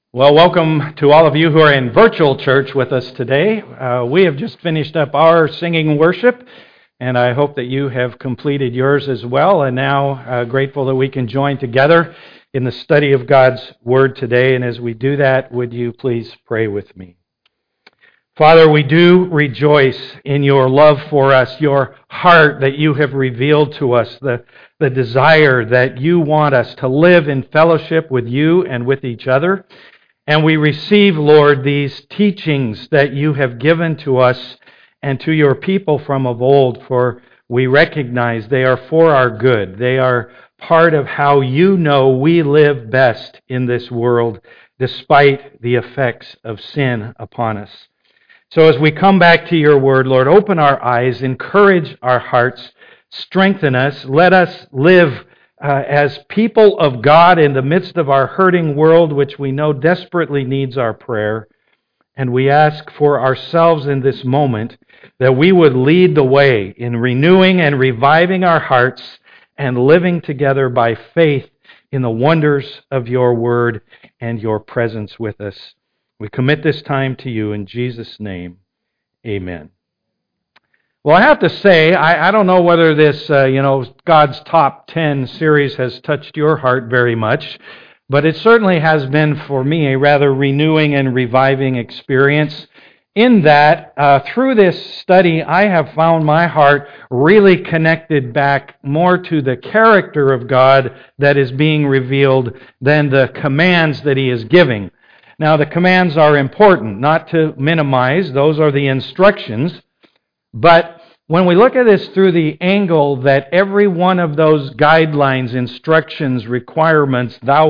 Well, welcome to all of you who are in virtual church with us today. We have just finished up our singing worship, and I hope that you have completed yours as well, and now grateful that we can join together in the study of God's Word today. And as we do that, would you please pray with me? Father, we do rejoice in your love for us, your heart that you have revealed to us, the desire that you want us to live in fellowship with you and with each other. And we receive, Lord, these teachings that you have given to us and to your people from of old, for we recognize they are for our good. They are part of how you know we live best in this world, despite the effects of sin upon us. So as we come back to your word, Lord, open our eyes, encourage our hearts, strengthen us, let us live as people of God in the midst of our hurting world, which we know desperately needs our prayer. And we ask for ourselves in this moment that we would lead the way in renewing and reviving our hearts and living together by faith in the wonders of your word and your presence with us. We commit this time to you in Jesus' name. Amen. Well, I have to say, I don't know whether this, God's Top 10 series has touched your heart very much, but it certainly has been for me a rather renewing and reviving experience in that through this study, I have found my heart really connected back more to the character of God that is being revealed than the commands that He is giving. Now, the commands are important, not to minimize. Those are the instructions. But when we look at this through the angle that every one of those guidelines, instructions, requirements, thou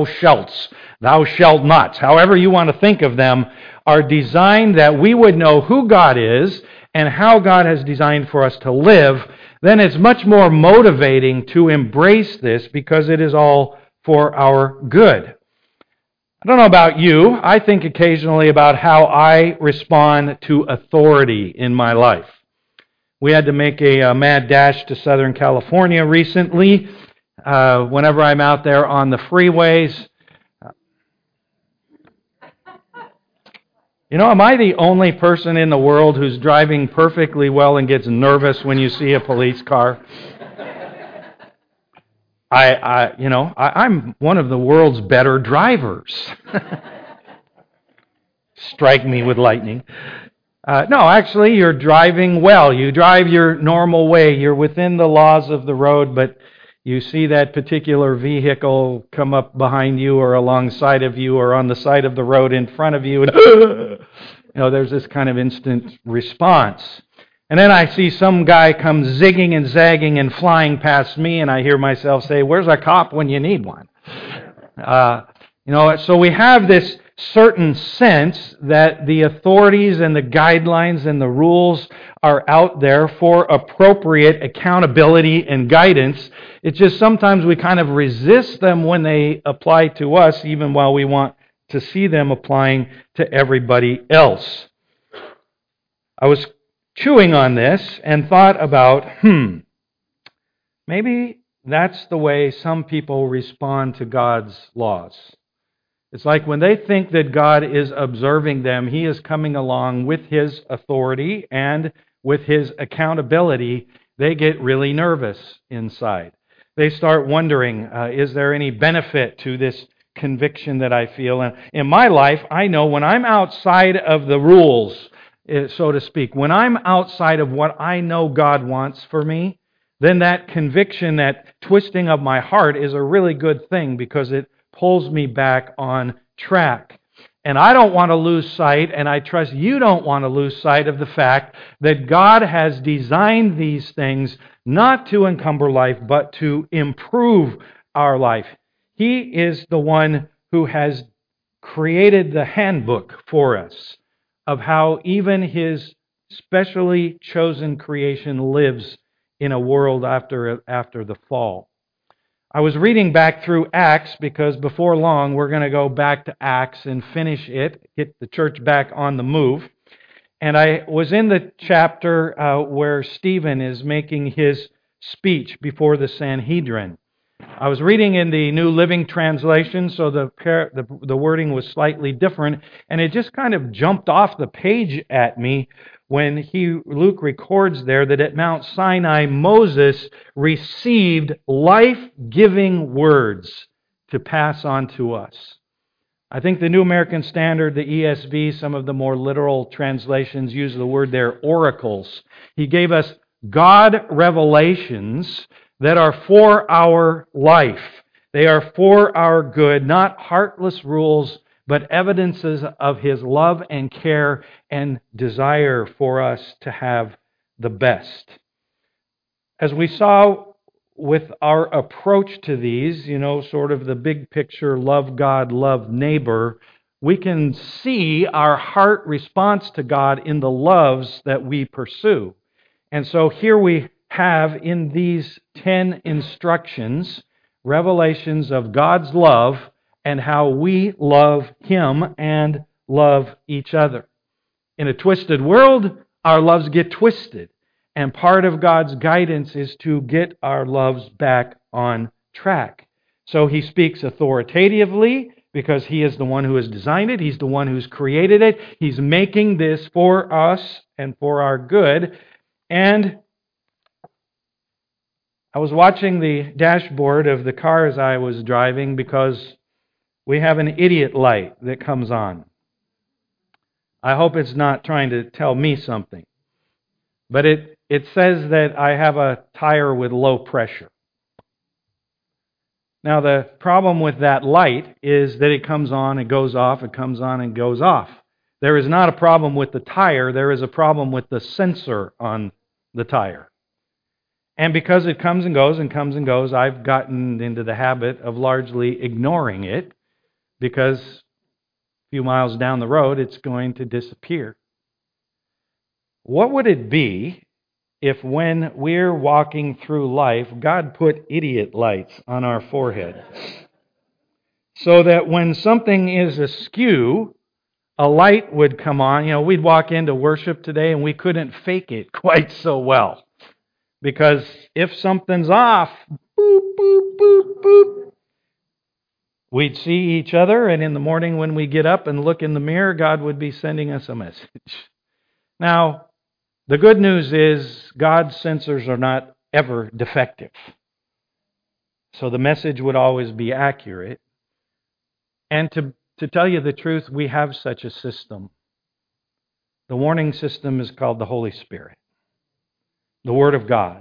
shalt not, however you want to think of them, are designed that we would know who God is and how God has designed for us to live, then it's much more motivating to embrace this because it is all for our good. I don't know about you. I think occasionally about how I respond to authority in my life. We had to make a mad dash to Southern California recently. Whenever I'm out there on the freeways, am I the only person in the world who's driving perfectly well and gets nervous when you see a police car? I'm one of the world's better drivers. Strike me with lightning. No, actually, you're driving well. You drive your normal way. You're within the laws of the road, but you see that particular vehicle come up behind you or alongside of you or on the side of the road in front of you, and there's this kind of instant response. And then I see some guy come zigging and zagging and flying past me, and I hear myself say, "Where's a cop when you need one?" So we have this certain sense that the authorities and the guidelines and the rules are out there for appropriate accountability and guidance. It's just sometimes we kind of resist them when they apply to us, even while we want to see them applying to everybody else. I was chewing on this and thought about, maybe that's the way some people respond to God's laws. It's like when they think that God is observing them, He is coming along with His authority and with His accountability, they get really nervous inside. They start wondering, is there any benefit to this conviction that I feel? And in my life, I know when I'm outside of the rules, so to speak, when I'm outside of what I know God wants for me, then that conviction, that twisting of my heart is a really good thing because it pulls me back on track. And I don't want to lose sight, and I trust you don't want to lose sight of the fact that God has designed these things not to encumber life, but to improve our life. He is the one who has created the handbook for us of how even His specially chosen creation lives in a world after the fall. I was reading back through Acts because before long we're going to go back to Acts and finish it, get the church back on the move. And I was in the chapter where Stephen is making his speech before the Sanhedrin. I was reading in the New Living Translation, so the wording was slightly different, and it just kind of jumped off the page at me when Luke records there that at Mount Sinai, Moses received life-giving words to pass on to us. I think the New American Standard, the ESV, some of the more literal translations use the word there, oracles. He gave us God revelations that are for our life. They are for our good, not heartless rules, but evidences of His love and care and desire for us to have the best. As we saw with our approach to these, sort of the big picture, love God, love neighbor, we can see our heart response to God in the loves that we pursue. And so here we have in these 10 instructions, revelations of God's love and how we love Him and love each other. In a twisted world, our loves get twisted. And part of God's guidance is to get our loves back on track. So He speaks authoritatively because He is the one who has designed it. He's the one who's created it. He's making this for us and for our good. And I was watching the dashboard of the car as I was driving because we have an idiot light that comes on. I hope it's not trying to tell me something. But it says that I have a tire with low pressure. Now, the problem with that light is that it comes on, it goes off, it comes on, and goes off. There is not a problem with the tire, there is a problem with the sensor on the tire. And because it comes and goes and comes and goes, I've gotten into the habit of largely ignoring it because a few miles down the road, it's going to disappear. What would it be if when we're walking through life, God put idiot lights on our forehead? So that when something is askew, a light would come on. We'd walk into worship today and we couldn't fake it quite so well. Because if something's off, boop, boop, boop, boop, we'd see each other, and in the morning when we get up and look in the mirror, God would be sending us a message. Now, the good news is God's sensors are not ever defective. So the message would always be accurate. And to tell you the truth, we have such a system. The warning system is called the Holy Spirit, the Word of God,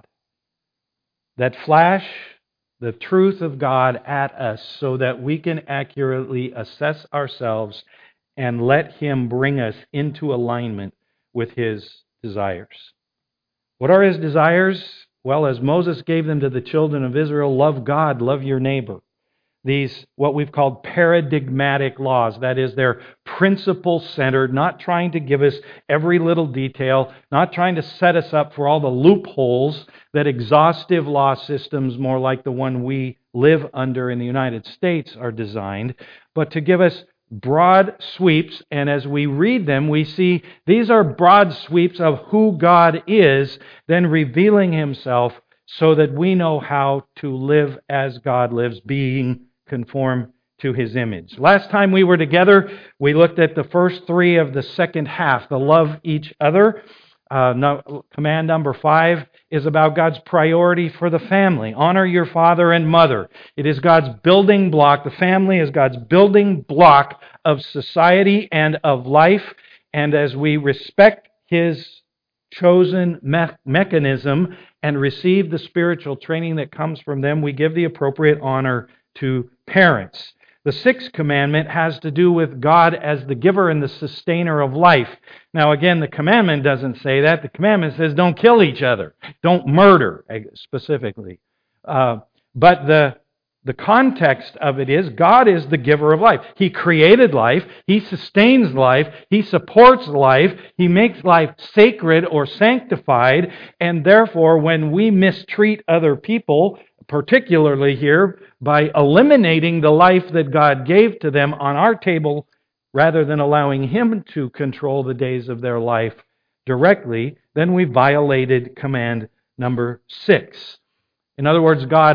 that flash the truth of God at us so that we can accurately assess ourselves and let Him bring us into alignment with His desires. What are His desires? Well, as Moses gave them to the children of Israel, love God, love your neighbor. These, what we've called paradigmatic laws, that is, they're principle-centered, not trying to give us every little detail, not trying to set us up for all the loopholes that exhaustive law systems, more like the one we live under in the United States, are designed, but to give us broad sweeps, and as we read them, we see these are broad sweeps of who God is, then revealing Himself so that we know how to live as God lives, being conformed to His image. Last time we were together, we looked at the first three of the second half, the love each other. Command number 5 is about God's priority for the family. Honor your father and mother. It is God's building block. The family is God's building block of society and of life. And as we respect His chosen mechanism and receive the spiritual training that comes from them, we give the appropriate honor to parents. The 6th commandment has to do with God as the giver and the sustainer of life. Now again, the commandment doesn't say that. The commandment says don't kill each other. Don't murder, specifically. But the context of it is God is the giver of life. He created life. He sustains life. He supports life. He makes life sacred or sanctified. And therefore, when we mistreat other people, particularly here, by eliminating the life that God gave to them on our table, rather than allowing Him to control the days of their life directly, then we violated command number 6. In other words, God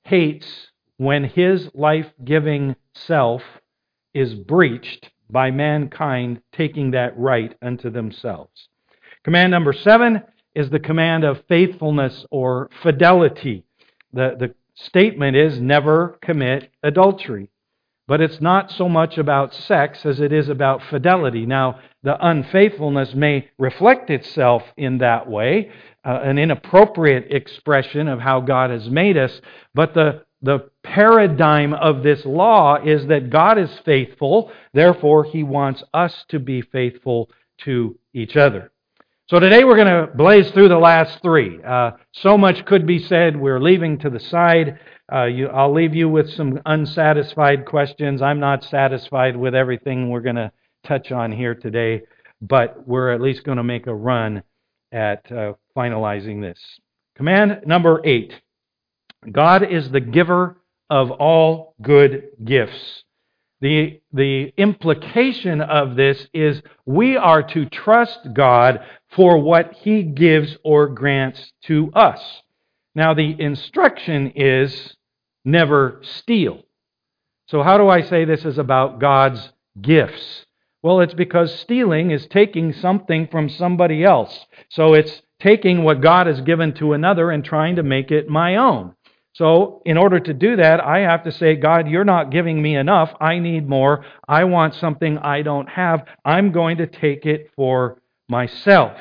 hates when his life-giving self is breached by mankind taking that right unto themselves. Command number 7 is the command of faithfulness or fidelity. The statement is never commit adultery. But it's not so much about sex as it is about fidelity. Now, the unfaithfulness may reflect itself in that way, an inappropriate expression of how God has made us, but the paradigm of this law is that God is faithful, therefore He wants us to be faithful to each other. So today we're going to blaze through the last 3. So much could be said. We're leaving to the side. I'll leave you with some unsatisfied questions. I'm not satisfied with everything we're going to touch on here today, but we're at least going to make a run at finalizing this. Command number 8. God is the giver of all good gifts. The implication of this is we are to trust God for what He gives or grants to us. Now, the instruction is never steal. So how do I say this is about God's gifts? Well, it's because stealing is taking something from somebody else. So it's taking what God has given to another and trying to make it my own. So in order to do that, I have to say, God, you're not giving me enough. I need more. I want something I don't have. I'm going to take it for myself.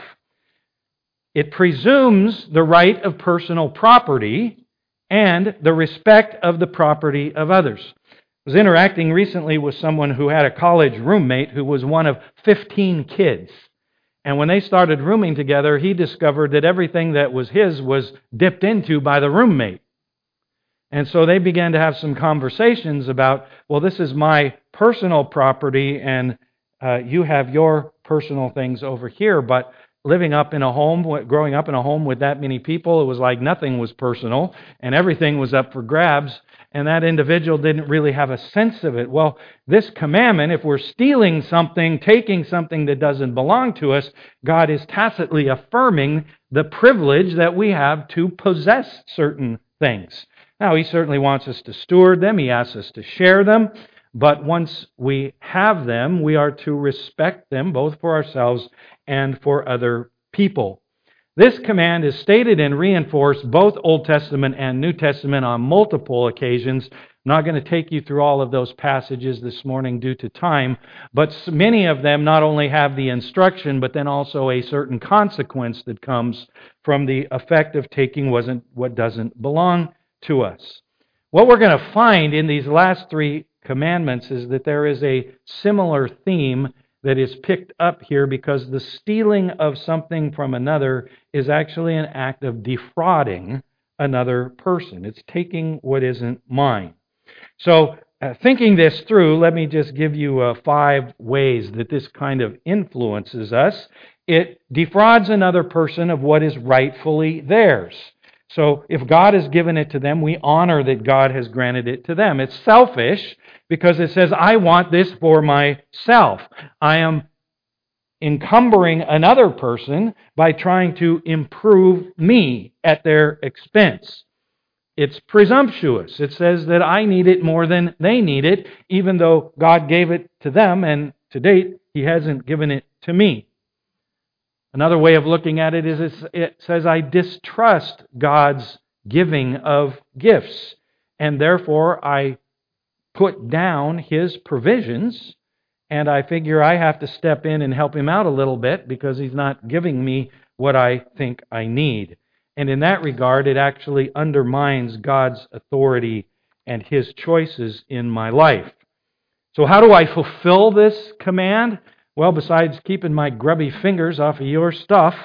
It presumes the right of personal property and the respect of the property of others. I was interacting recently with someone who had a college roommate who was one of 15 kids. And when they started rooming together, he discovered that everything that was his was dipped into by the roommate. And so they began to have some conversations about, well, this is my personal property and you have your personal things over here. But growing up in a home with that many people, it was like nothing was personal and everything was up for grabs. And that individual didn't really have a sense of it. Well, this commandment, if we're stealing something, taking something that doesn't belong to us, God is tacitly affirming the privilege that we have to possess certain things. Now, He certainly wants us to steward them. He asks us to share them. But once we have them, we are to respect them, both for ourselves and for other people. This command is stated and reinforced both Old Testament and New Testament on multiple occasions. I'm not going to take you through all of those passages this morning due to time, but many of them not only have the instruction, but then also a certain consequence that comes from the effect of taking what doesn't belong to us. What we're going to find in these last 3 commandments is that there is a similar theme that is picked up here, because the stealing of something from another is actually an act of defrauding another person. It's taking what isn't mine. So, thinking this through, let me just give you 5 ways that this kind of influences us. It defrauds another person of what is rightfully theirs. So if God has given it to them, we honor that God has granted it to them. It's selfish because it says, I want this for myself. I am encumbering another person by trying to improve me at their expense. It's presumptuous. It says that I need it more than they need it, even though God gave it to them, and to date, He hasn't given it to me. Another way of looking at it is it says I distrust God's giving of gifts, and therefore I put down His provisions, and I figure I have to step in and help Him out a little bit because He's not giving me what I think I need. And in that regard, it actually undermines God's authority and His choices in my life. So how do I fulfill this command? Well, besides keeping my grubby fingers off of your stuff,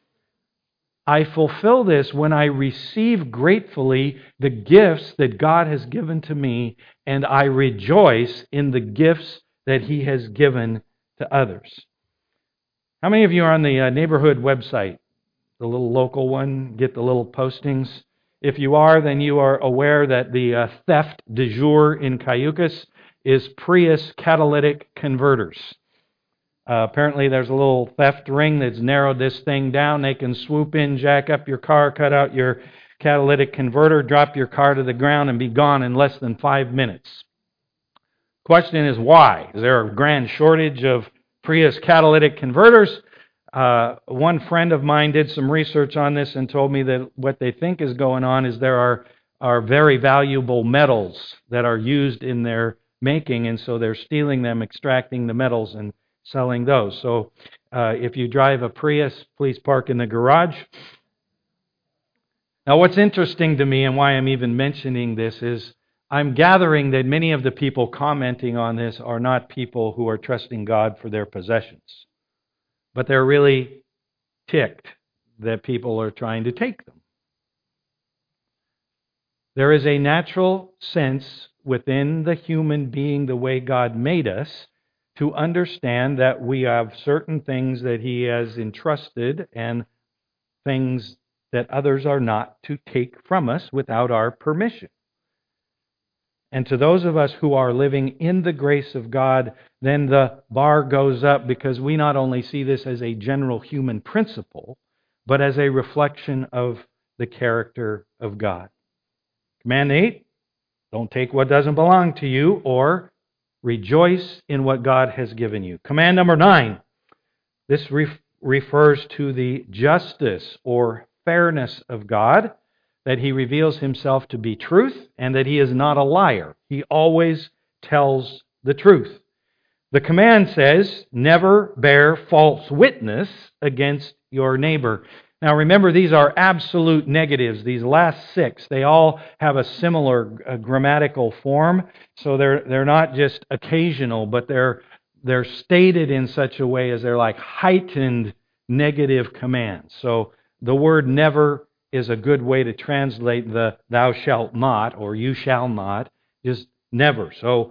I fulfill this when I receive gratefully the gifts that God has given to me, and I rejoice in the gifts that He has given to others. How many of you are on the neighborhood website, the little local one, get the little postings? If you are, then you are aware that the theft du jour in Cayucas is Prius catalytic converters. Apparently there's a little theft ring that's narrowed this thing down. They can swoop in, jack up your car, cut out your catalytic converter, drop your car to the ground, and be gone in less than 5 minutes. Question is why? Is there a grand shortage of Prius catalytic converters? One friend of mine did some research on this and told me that what they think is going on is there are very valuable metals that are used in their making, and so they're stealing them, extracting the metals, and selling those. So if you drive a Prius, please park in the garage. Now, what's interesting to me and why I'm even mentioning this is I'm gathering that many of the people commenting on this are not people who are trusting God for their possessions, but they're really ticked that people are trying to take them. There is a natural sense within the human being, the way God made us, to understand that we have certain things that He has entrusted and things that others are not to take from us without our permission. And to those of us who are living in the grace of God, then the bar goes up because we not only see this as a general human principle, but as a reflection of the character of God. Command 8, don't take what doesn't belong to you, or rejoice in what God has given you. Command number 9, this refers to the justice or fairness of God, that He reveals Himself to be truth and that He is not a liar. He always tells the truth. The command says, never bear false witness against your neighbor. Now remember, these are absolute negatives. These last 6, they all have a similar grammatical form. So they're not just occasional, but they're stated in such a way as they're like heightened negative commands. So the word never is a good way to translate the thou shalt not or you shall not, just never. So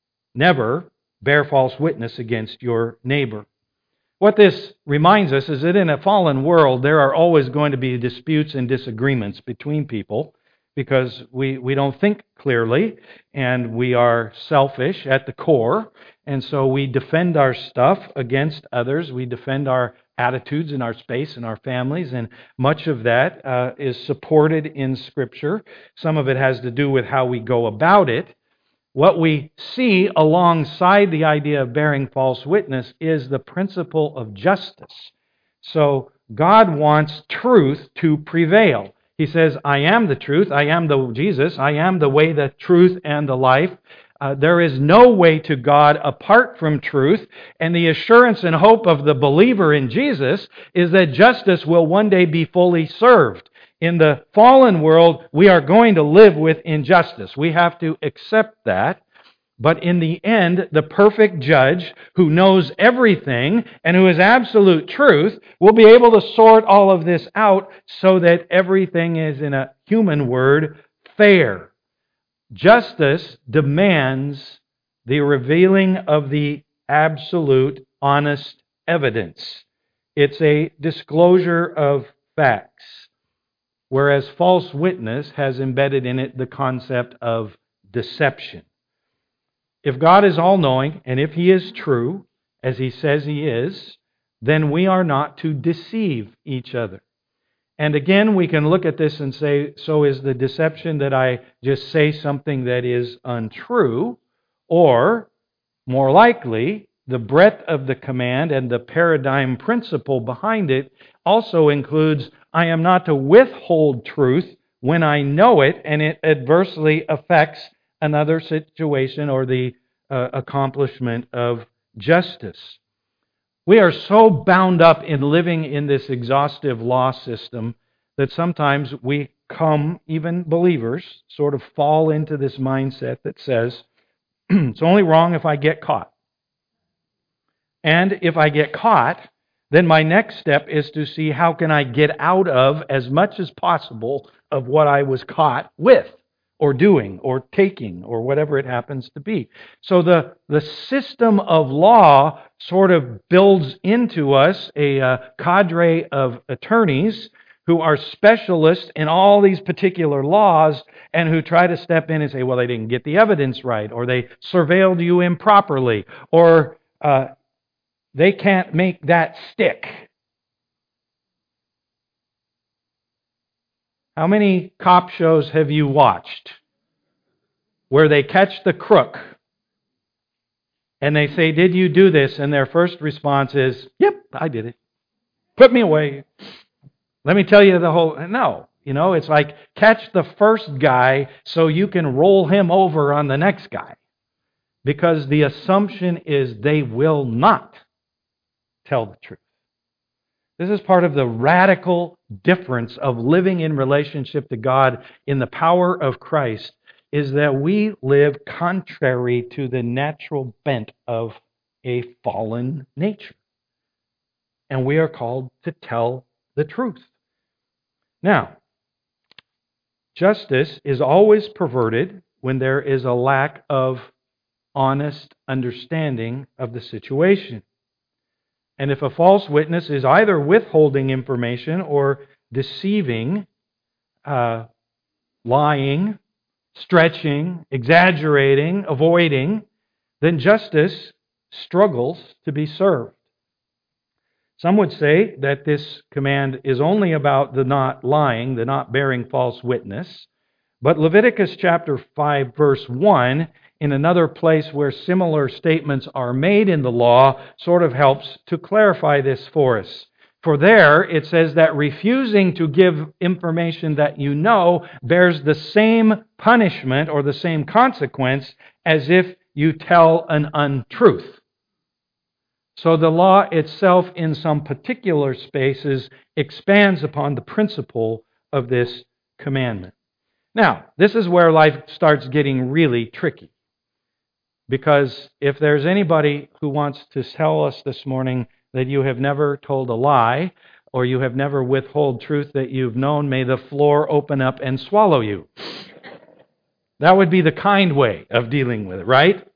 never bear false witness against your neighbor. What this reminds us is that in a fallen world, there are always going to be disputes and disagreements between people because we don't think clearly and we are selfish at the core. And so we defend our stuff against others. We defend our attitudes and our space and our families. And much of that is supported in Scripture. Some of it has to do with how we go about it. What we see alongside the idea of bearing false witness is the principle of justice. So God wants truth to prevail. He says, I am the truth, I am the Jesus, I am the way, the truth, and the life. There is no way to God apart from truth, and the assurance and hope of the believer in Jesus is that justice will one day be fully served. In the fallen world, we are going to live with injustice. We have to accept that. But in the end, the perfect judge who knows everything and who is absolute truth will be able to sort all of this out so that everything is, in a human word, fair. Justice demands the revealing of the absolute, honest evidence. It's a disclosure of facts. Whereas false witness has embedded in it the concept of deception. If God is all-knowing, and if He is true, as He says He is, then we are not to deceive each other. And again, we can look at this and say, so is the deception that I just say something that is untrue, or more likely, the breadth of the command and the paradigm principle behind it also includes I am not to withhold truth when I know it and it adversely affects another situation or the accomplishment of justice. We are so bound up in living in this exhaustive law system that sometimes we come, even believers, sort of fall into this mindset that says, it's only wrong if I get caught. And if I get caught, then my next step is to see how can I get out of as much as possible of what I was caught with, or doing, or taking, or whatever it happens to be. So the system of law sort of builds into us a cadre of attorneys who are specialists in all these particular laws and who try to step in and say, well, they didn't get the evidence right, or they surveilled you improperly, or they can't make that stick. How many cop shows have you watched where they catch the crook and they say, "Did you do this?" And their first response is, "Yep, I did it. Put me away. Let me tell you the whole..." No. It's like catch the first guy so you can roll him over on the next guy. Because the assumption is they will not tell the truth. This is part of the radical difference of living in relationship to God in the power of Christ, is that we live contrary to the natural bent of a fallen nature. And we are called to tell the truth. Now, justice is always perverted when there is a lack of honest understanding of the situation. And if a false witness is either withholding information or deceiving, lying, stretching, exaggerating, avoiding, then justice struggles to be served. Some would say that this command is only about the not lying, the not bearing false witness. But Leviticus chapter 5, verse 1, in another place where similar statements are made in the law, sort of helps to clarify this for us. For there it says that refusing to give information that you know bears the same punishment or the same consequence as if you tell an untruth. So the law itself, in some particular spaces, expands upon the principle of this commandment. Now, this is where life starts getting really tricky. Because if there's anybody who wants to tell us this morning that you have never told a lie, or you have never withheld truth that you've known, may the floor open up and swallow you. That would be the kind way of dealing with it, right?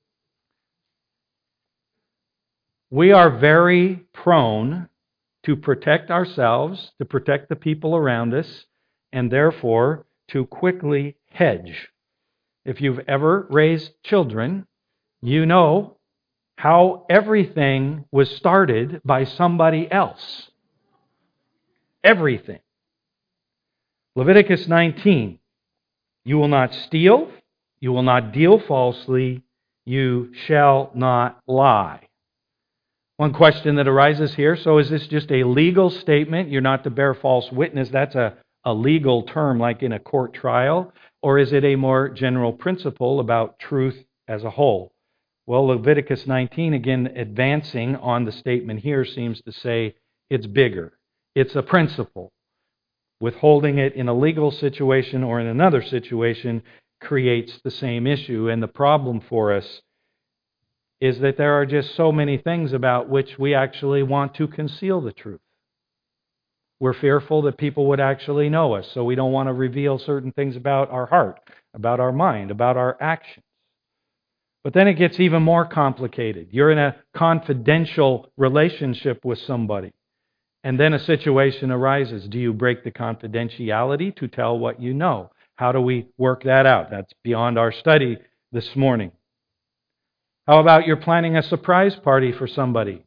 We are very prone to protect ourselves, to protect the people around us, and therefore to quickly hedge. If you've ever raised children, you know how everything was started by somebody else. Everything. Leviticus 19, you will not steal, you will not deal falsely, you shall not lie. One question that arises here, so is this just a legal statement? You're not to bear false witness. That's a legal term like in a court trial. Or is it a more general principle about truth as a whole? Well, Leviticus 19, again, advancing on the statement here, seems to say it's bigger. It's a principle. Withholding it in a legal situation or in another situation creates the same issue. And the problem for us is that there are just so many things about which we actually want to conceal the truth. We're fearful that people would actually know us, so we don't want to reveal certain things about our heart, about our mind, about our actions. But then it gets even more complicated. You're in a confidential relationship with somebody, and then a situation arises. Do you break the confidentiality to tell what you know? How do we work that out? That's beyond our study this morning. How about you're planning a surprise party for somebody?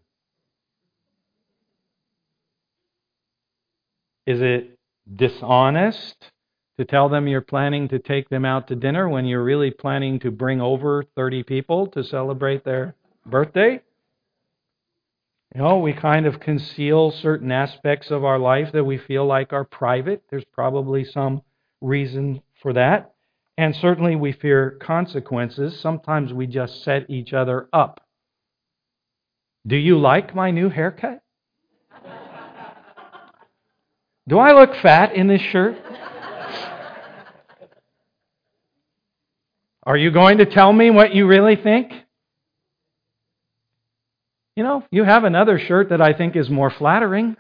Is it dishonest to tell them you're planning to take them out to dinner when you're really planning to bring over 30 people to celebrate their birthday? We kind of conceal certain aspects of our life that we feel like are private. There's probably some reason for that. And certainly we fear consequences. Sometimes we just set each other up. Do you like my new haircut? Do I look fat in this shirt? Are you going to tell me what you really think? You have another shirt that I think is more flattering.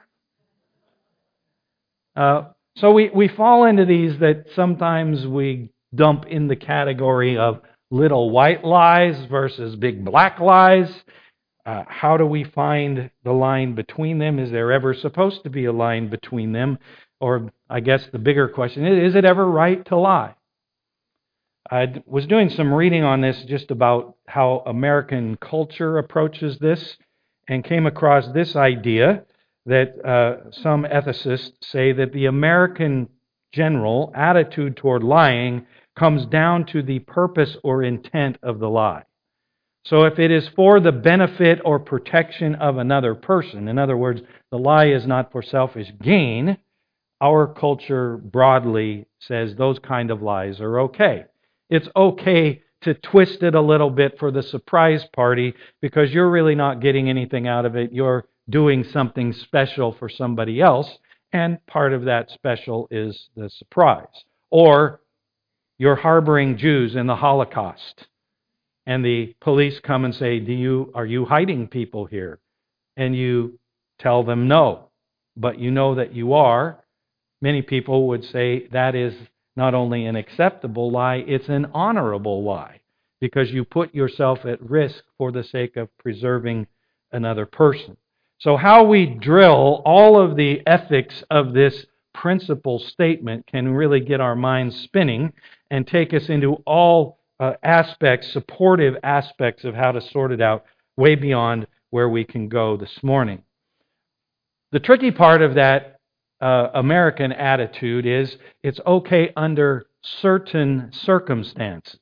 So we fall into these that sometimes we dump in the category of little white lies versus big black lies. How do we find the line between them? Is there ever supposed to be a line between them? Or I guess the bigger question is it ever right to lie? I was doing some reading on this just about how American culture approaches this and came across this idea that some ethicists say that the American general attitude toward lying comes down to the purpose or intent of the lie. So if it is for the benefit or protection of another person, in other words, the lie is not for selfish gain, our culture broadly says those kind of lies are okay. It's okay to twist it a little bit for the surprise party because you're really not getting anything out of it. You're doing something special for somebody else, and part of that special is the surprise. Or you're harboring Jews in the Holocaust, and the police come and say, are you hiding people here? And you tell them no, but you know that you are. Many people would say that is not only an acceptable lie, it's an honorable lie, because you put yourself at risk for the sake of preserving another person. So how we drill all of the ethics of this principle statement can really get our minds spinning and take us into all supportive aspects of how to sort it out way beyond where we can go this morning. The tricky part of that American attitude is it's okay under certain circumstances.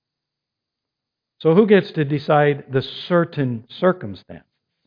So who gets to decide the certain circumstances?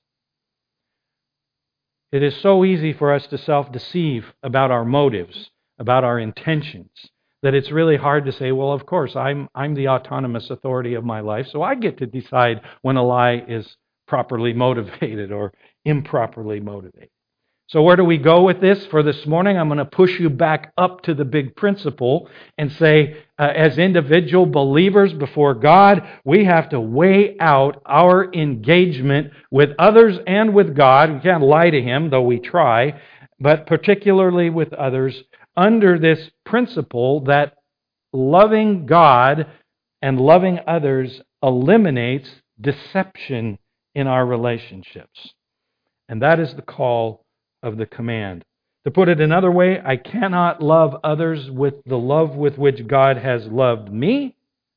It is so easy for us to self-deceive about our motives, about our intentions, that it's really hard to say, well, of course, I'm the autonomous authority of my life, so I get to decide when a lie is properly motivated or improperly motivated. So where do we go with this for this morning? I'm going to push you back up to the big principle and say, as individual believers before God, we have to weigh out our engagement with others and with God. We can't lie to Him, though we try, but particularly with others, under this principle that loving God and loving others eliminates deception in our relationships. And that is the call of the command. To put it another way, I cannot love others with the love with which God has loved me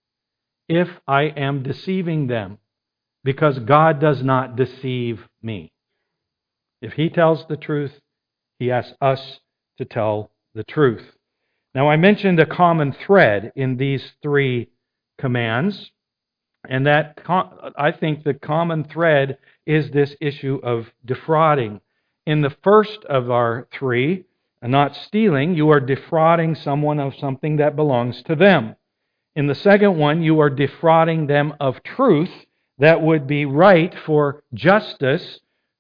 if I am deceiving them, because God does not deceive me. If He tells the truth, He asks us to tell the truth. Now, I mentioned a common thread in these three commands, and that I think the common thread is this issue of defrauding. In the first of our three, not stealing, you are defrauding someone of something that belongs to them. In the second one, you are defrauding them of truth that would be right for justice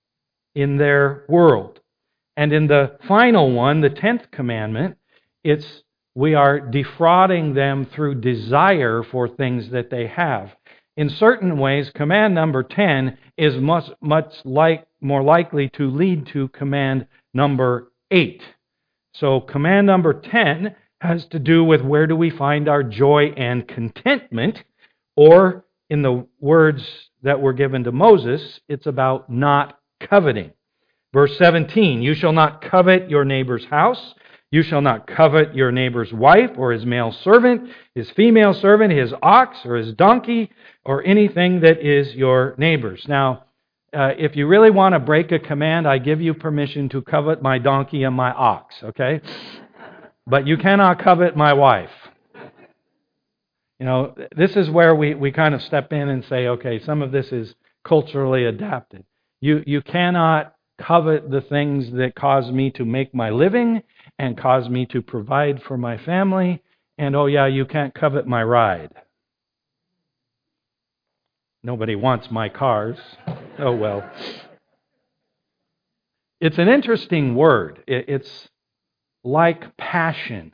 in their world. And in the final one, the 10th commandment, we are defrauding them through desire for things that they have. In certain ways, command number 10 is much more likely to lead to command number 8. So command number 10 has to do with where do we find our joy and contentment, or in the words that were given to Moses, it's about not coveting. Verse 17, you shall not covet your neighbor's house. You shall not covet your neighbor's wife or his male servant, his female servant, his ox or his donkey, or anything that is your neighbor's. Now, if you really want to break a command, I give you permission to covet my donkey and my ox, okay? But you cannot covet my wife. You know, this is where we kind of step in and say, okay, some of this is culturally adapted. You cannot covet the things that cause me to make my living and cause me to provide for my family. And oh yeah, you can't covet my ride. Nobody wants my cars. Oh well. It's an interesting word. It's like passion.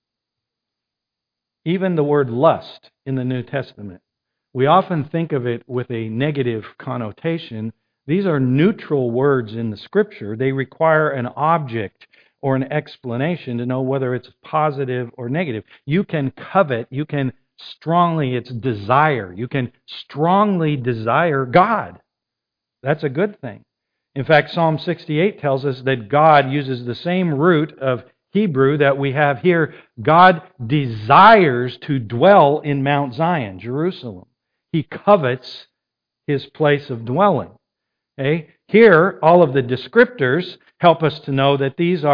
Even the word lust in the New Testament, we often think of it with a negative connotation. These are neutral words in the Scripture. They require an object or an explanation to know whether it's positive or negative. You can covet, it's desire. You can strongly desire God. That's a good thing. In fact, Psalm 68 tells us that God uses the same root of Hebrew that we have here. God desires to dwell in Mount Zion, Jerusalem. He covets His place of dwelling. Okay? Here, all of the descriptors help us to know that these are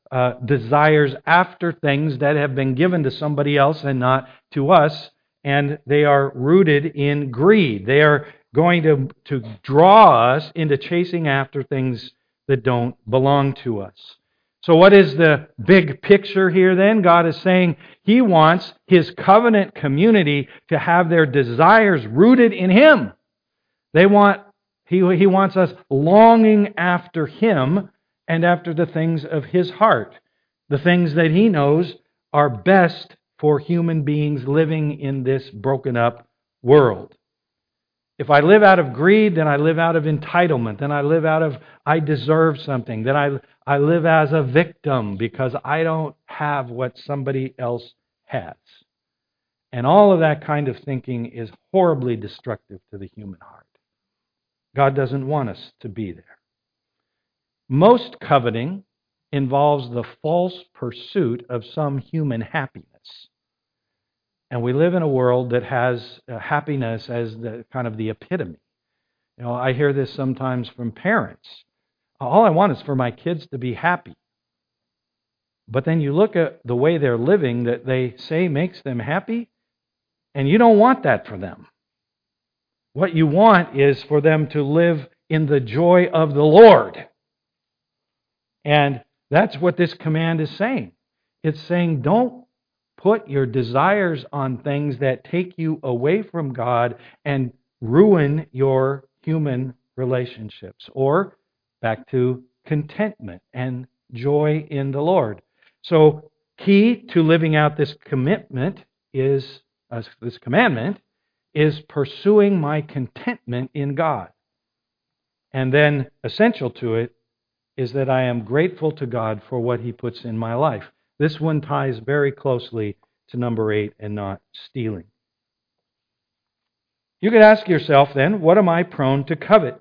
desires after things that have been given to somebody else and not to us, and they are rooted in greed. They are going to draw us into chasing after things that don't belong to us. So what is the big picture here then? God is saying He wants His covenant community to have their desires rooted in Him. He wants us longing after Him and after the things of His heart, the things that He knows are best for human beings living in this broken up world. If I live out of greed, then I live out of entitlement. Then I live out of I deserve something. Then I live as a victim because I don't have what somebody else has. And all of that kind of thinking is horribly destructive to the human heart. God doesn't want us to be there. Most coveting involves the false pursuit of some human happiness. And we live in a world that has happiness as the kind of the epitome. I hear this sometimes from parents. All I want is for my kids to be happy. But then you look at the way they're living that they say makes them happy, and you don't want that for them. What you want is for them to live in the joy of the Lord. And that's what this command is saying. It's saying don't put your desires on things that take you away from God and ruin your human relationships. Or back to contentment and joy in the Lord. So key to living out this commandment is pursuing my contentment in God. And then essential to it is that I am grateful to God for what He puts in my life. This one ties very closely to number 8 and not stealing. You could ask yourself then, what am I prone to covet? Is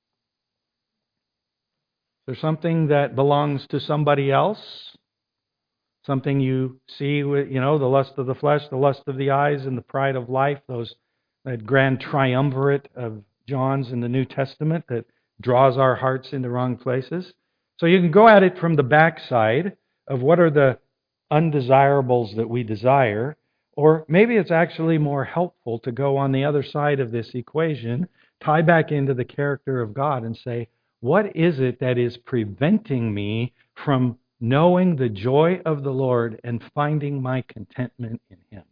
there something that belongs to somebody else? Something you see with, the lust of the flesh, the lust of the eyes, and the pride of life, that grand triumvirate of John's in the New Testament that draws our hearts into wrong places. So you can go at it from the backside of what are the undesirables that we desire, or maybe it's actually more helpful to go on the other side of this equation, tie back into the character of God and say, what is it that is preventing me from knowing the joy of the Lord and finding my contentment in Him?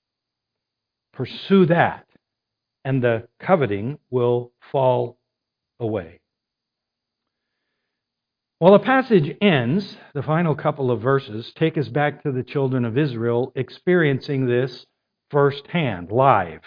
Pursue that, and the coveting will fall away. Well, the passage ends, the final couple of verses take us back to the children of Israel experiencing this firsthand, live,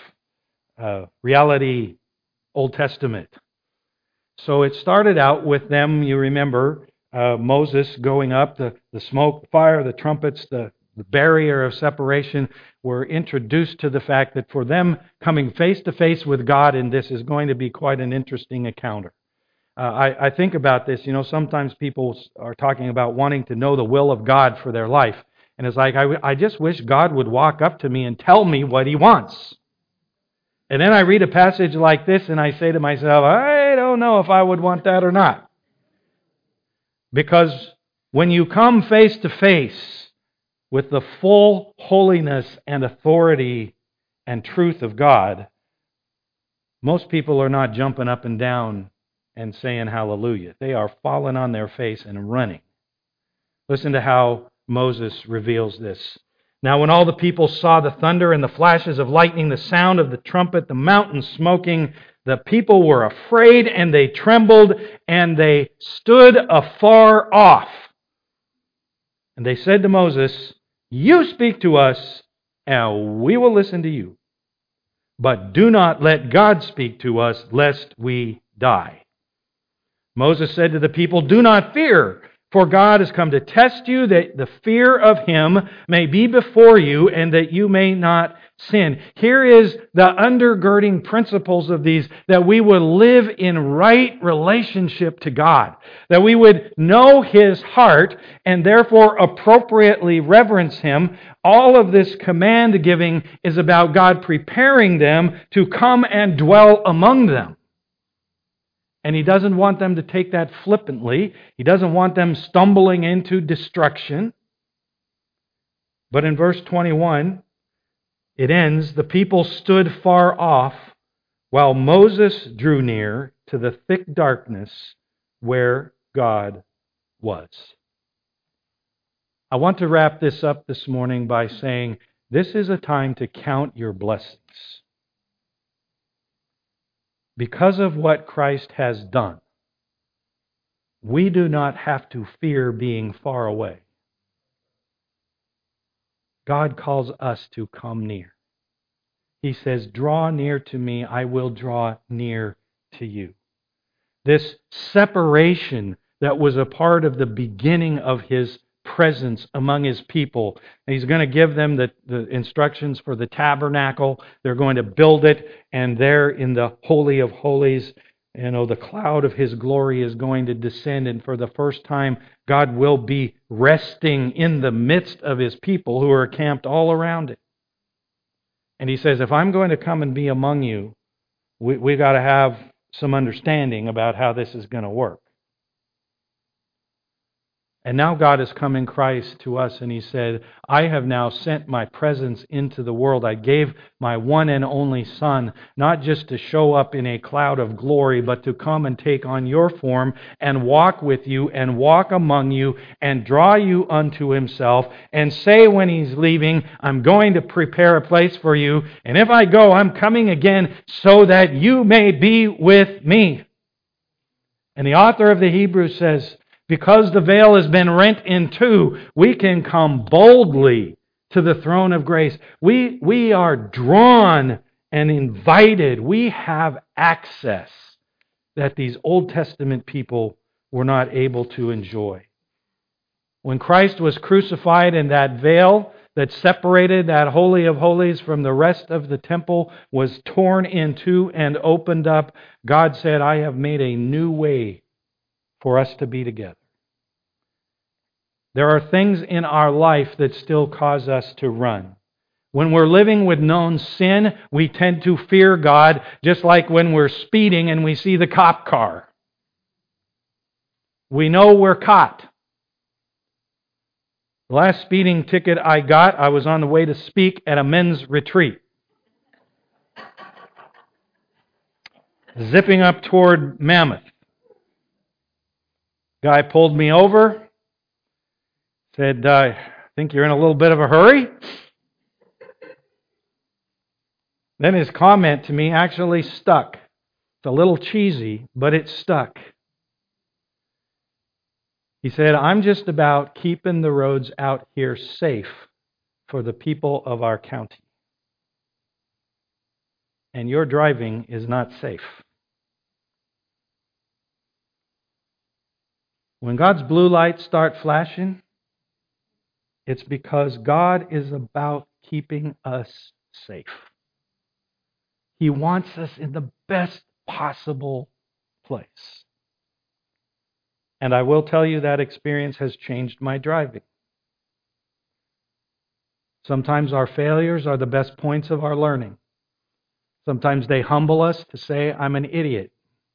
reality, Old Testament. So it started out with them, you remember, Moses going up, the smoke, the fire, the trumpets, the barrier of separation were introduced to the fact that for them coming face to face with God in this is going to be quite an interesting encounter. I think about this, sometimes people are talking about wanting to know the will of God for their life. And it's like, I just wish God would walk up to me and tell me what He wants. And then I read a passage like this and I say to myself, I don't know if I would want that or not. Because when you come face to face with the full holiness and authority and truth of God, most people are not jumping up and down and saying hallelujah. They are falling on their face and running. Listen to how Moses reveals this. Now when all the people saw the thunder and the flashes of lightning, the sound of the trumpet, the mountain smoking, the people were afraid and they trembled and they stood afar off. And they said to Moses, "You speak to us and we will listen to you. But do not let God speak to us lest we die." Moses said to the people, "Do not fear, for God has come to test you, that the fear of Him may be before you, and that you may not sin." Here is the undergirding principles of these, that we would live in right relationship to God, that we would know His heart, and therefore appropriately reverence Him. All of this command giving is about God preparing them to come and dwell among them. And He doesn't want them to take that flippantly. He doesn't want them stumbling into destruction. But in verse 21, it ends, the people stood far off while Moses drew near to the thick darkness where God was. I want to wrap this up this morning by saying this is a time to count your blessings. Because of what Christ has done, we do not have to fear being far away. God calls us to come near. He says, draw near to me, I will draw near to you. This separation that was a part of the beginning of His presence among His people. He's going to give them the instructions for the tabernacle. They're going to build it, and there in the Holy of Holies, the cloud of His glory is going to descend, and for the first time, God will be resting in the midst of His people who are camped all around it. And He says, if I'm going to come and be among you, we've got to have some understanding about how this is going to work. And now God has come in Christ to us, and He said, I have now sent my presence into the world. I gave my one and only Son, not just to show up in a cloud of glory, but to come and take on your form and walk with you and walk among you and draw you unto Himself and say when He's leaving, I'm going to prepare a place for you. And if I go, I'm coming again so that you may be with me. And the author of the Hebrews says, because the veil has been rent in two, we can come boldly to the throne of grace. We are drawn and invited. We have access that these Old Testament people were not able to enjoy. When Christ was crucified and that veil that separated that Holy of Holies from the rest of the temple was torn in two and opened up, God said, I have made a new way for us to be together. There are things in our life that still cause us to run. When we're living with known sin, we tend to fear God, just like when we're speeding and we see the cop car. We know we're caught. The last speeding ticket I got, I was on the way to speak at a men's retreat. Zipping up toward Mammoth. Guy pulled me over, said, I think you're in a little bit of a hurry. Then his comment to me actually stuck. It's a little cheesy, but it stuck. He said, I'm just about keeping the roads out here safe for the people of our county. And your driving is not safe. When God's blue lights start flashing, it's because God is about keeping us safe. He wants us in the best possible place. And I will tell you that experience has changed my driving. Sometimes our failures are the best points of our learning. Sometimes they humble us to say, I'm an idiot.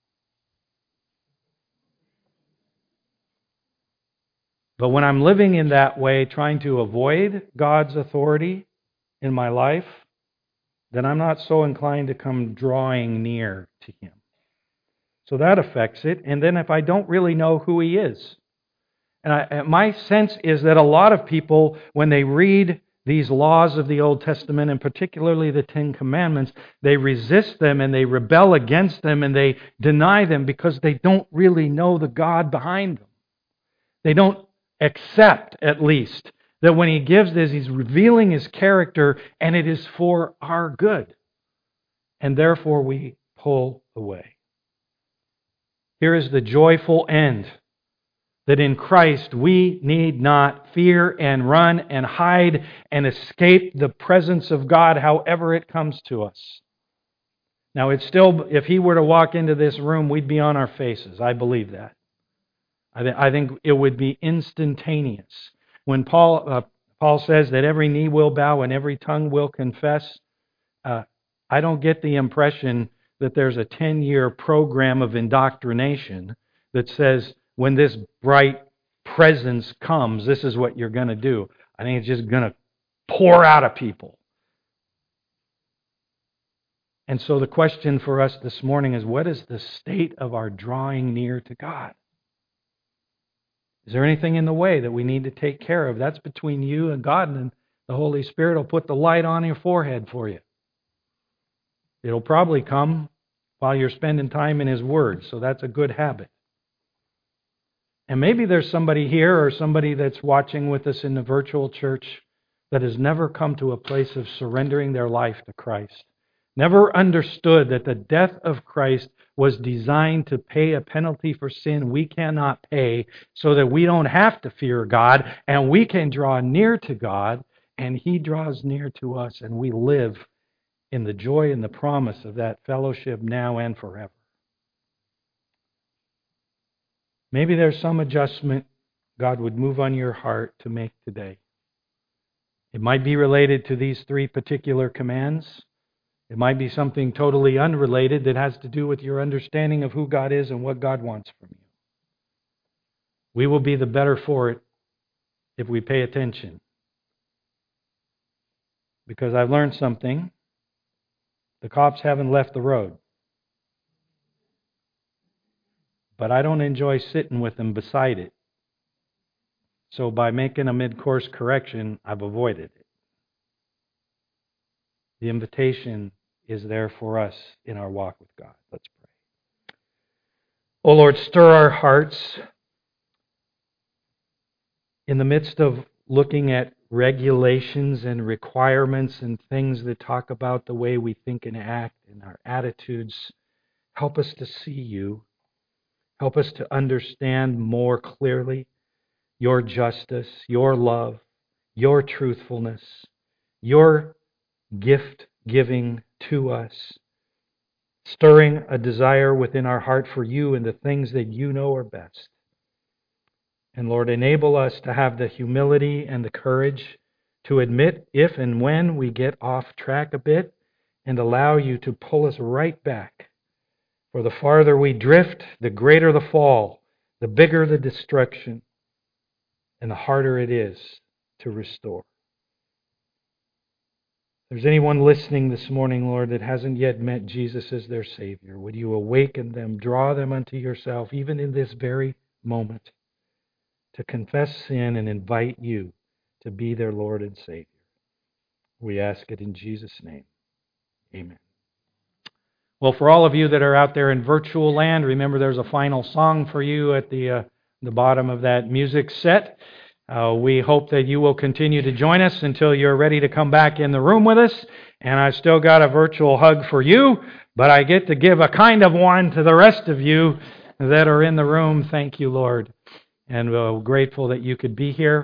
But when I'm living in that way, trying to avoid God's authority in my life, then I'm not so inclined to come drawing near to Him. So that affects it. And then if I don't really know who He is, and my sense is that a lot of people, when they read these laws of the Old Testament, and particularly the Ten Commandments, they resist them and they rebel against them and they deny them because they don't really know the God behind them. They don't accept, at least, that when He gives this, He's revealing His character and it is for our good. And therefore we pull away. Here is the joyful end. That in Christ we need not fear and run and hide and escape the presence of God however it comes to us. Now it's still, if He were to walk into this room, we'd be on our faces. I believe that. I think it would be instantaneous. When Paul says that every knee will bow and every tongue will confess, I don't get the impression that there's a 10-year program of indoctrination that says when this bright presence comes, this is what you're going to do. I think it's just going to pour out of people. And so the question for us this morning is, what is the state of our drawing near to God? Is there anything in the way that we need to take care of? That's between you and God, and the Holy Spirit will put the light on your forehead for you. It'll probably come while you're spending time in His Word, so that's a good habit. And maybe there's somebody here or somebody that's watching with us in the virtual church that has never come to a place of surrendering their life to Christ. Never understood that the death of Christ was designed to pay a penalty for sin we cannot pay, so that we don't have to fear God and we can draw near to God and He draws near to us, and we live in the joy and the promise of that fellowship now and forever. Maybe there's some adjustment God would move on your heart to make today. It might be related to these 3 particular commands. It might be something totally unrelated that has to do with your understanding of who God is and what God wants from you. We will be the better for it if we pay attention. Because I've learned something. The cops haven't left the road. But I don't enjoy sitting with them beside it. So by making a mid-course correction, I've avoided it. The invitation is there for us in our walk with God. Let's pray. Oh Lord, stir our hearts in the midst of looking at regulations and requirements and things that talk about the way we think and act and our attitudes. Help us to see You. Help us to understand more clearly Your justice, Your love, Your truthfulness, Your gift giving to us, stirring a desire within our heart for You and the things that You know are best. And Lord, enable us to have the humility and the courage to admit if and when we get off track a bit, and allow You to pull us right back. For the farther we drift, the greater the fall, the bigger the destruction, and the harder it is to restore. If there's anyone listening this morning, Lord, that hasn't yet met Jesus as their Savior, would You awaken them, draw them unto Yourself, even in this very moment, to confess sin and invite You to be their Lord and Savior. We ask it in Jesus' name. Amen. Well, for all of you that are out there in virtual land, remember there's a final song for you at the bottom of that music set. We hope that you will continue to join us until you're ready to come back in the room with us. And I've still got a virtual hug for you, but I get to give a kind of one to the rest of you that are in the room. Thank you, Lord. And we're grateful that you could be here.